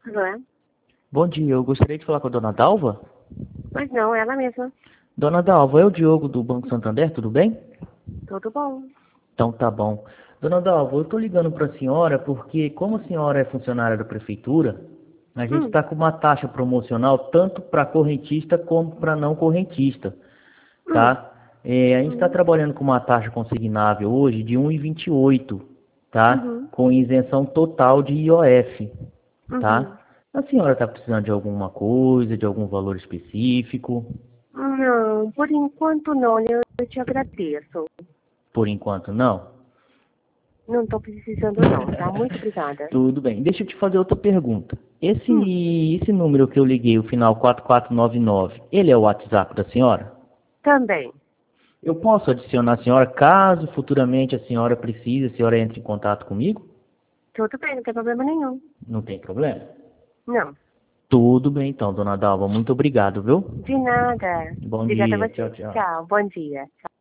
Não é? Bom dia, eu gostaria de falar com a dona Dalva. Mas não, ela mesma. Dona Dalva, é o Diogo do Banco Santander, tudo bem? Tudo bom. Então tá bom. Dona Dalva, eu estou ligando para a senhora porque, como a senhora é funcionária da prefeitura, a gente Hum, está com uma taxa promocional tanto para correntista como para não correntista, hum, tá? A gente está hum, trabalhando com uma taxa consignável hoje de 1,28, tá? uhum, Com isenção total de IOF, uhum. tá? A senhora está precisando de alguma coisa, de algum valor específico? Não, por enquanto não, eu te agradeço. Por enquanto, não? Não estou precisando não, tá? Muito obrigada. Tudo bem. Deixa eu te fazer outra pergunta. Hum, Esse número que eu liguei, o final 4499, ele é o WhatsApp da senhora? também. Eu posso adicionar a senhora caso futuramente a senhora precise, a senhora entre em contato comigo? Tudo bem, não tem problema nenhum. Não tem problema? Não, Tudo bem então, dona Dalva. Muito obrigado, viu? de nada. Bom Obrigada a dia. Tchau, você. tchau. Tchau, bom dia.